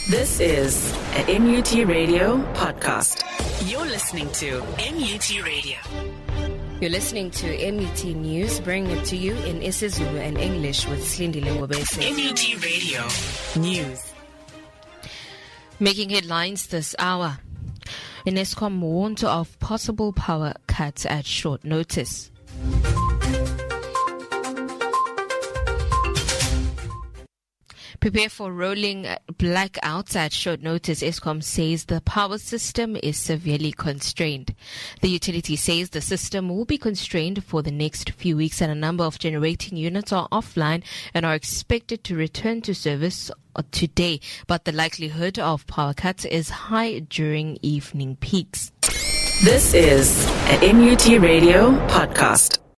This is a NUT Radio podcast. You're listening to NUT Radio. You're listening to MUT News, bringing it to you in isiZulu and English with Slindile Ngobese. NUT Radio News. Making headlines this hour. Eskom warned of possible power cuts at short notice. Prepare for rolling blackouts at short notice. Eskom says the power system is severely constrained. The utility says the system will be constrained for the next few weeks and a number of generating units are offline and are expected to return to service today. But the likelihood of power cuts is high during evening peaks. This is a NUT Radio podcast.